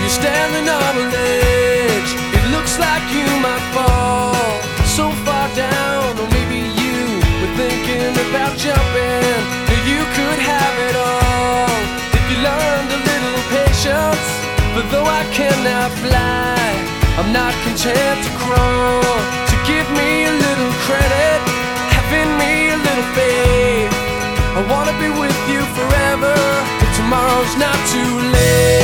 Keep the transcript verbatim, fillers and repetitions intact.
you're standing on a ledge. It looks like you might fall so far down. Or maybe you were thinking about jumping. You could have it all if you learned a little patience. But though I cannot fly, I'm not content to crawl. So give me a little credit, having me a little faith. I wanna be with you forever, if tomorrow's not too late.